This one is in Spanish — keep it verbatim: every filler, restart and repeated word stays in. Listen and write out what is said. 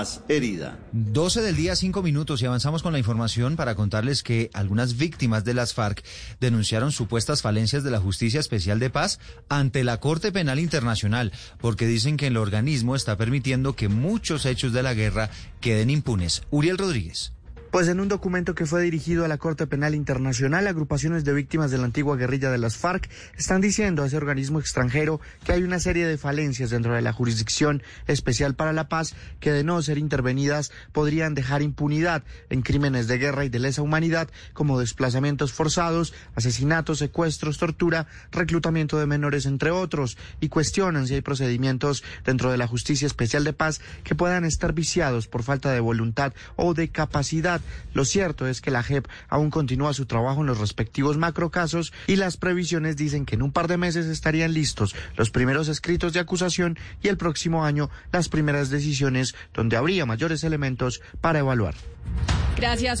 herida. doce del día, cinco minutos, y avanzamos con la información para contarles que algunas víctimas de las FARC denunciaron supuestas falencias de la Justicia Especial de Paz ante la Corte Penal Internacional, porque dicen que el organismo está permitiendo que muchos hechos de la guerra queden impunes. Uriel Rodríguez. Pues en un documento que fue dirigido a la Corte Penal Internacional, agrupaciones de víctimas de la antigua guerrilla de las FARC están diciendo a ese organismo extranjero que hay una serie de falencias dentro de la Jurisdicción Especial para la Paz que, de no ser intervenidas, podrían dejar impunidad en crímenes de guerra y de lesa humanidad como desplazamientos forzados, asesinatos, secuestros, tortura, reclutamiento de menores, entre otros, y cuestionan si hay procedimientos dentro de la Justicia Especial de Paz que puedan estar viciados por falta de voluntad o de capacidad. Lo cierto es que la J E P aún continúa su trabajo en los respectivos macrocasos y las previsiones dicen que en un par de meses estarían listos los primeros escritos de acusación y el próximo año las primeras decisiones donde habría mayores elementos para evaluar. Gracias.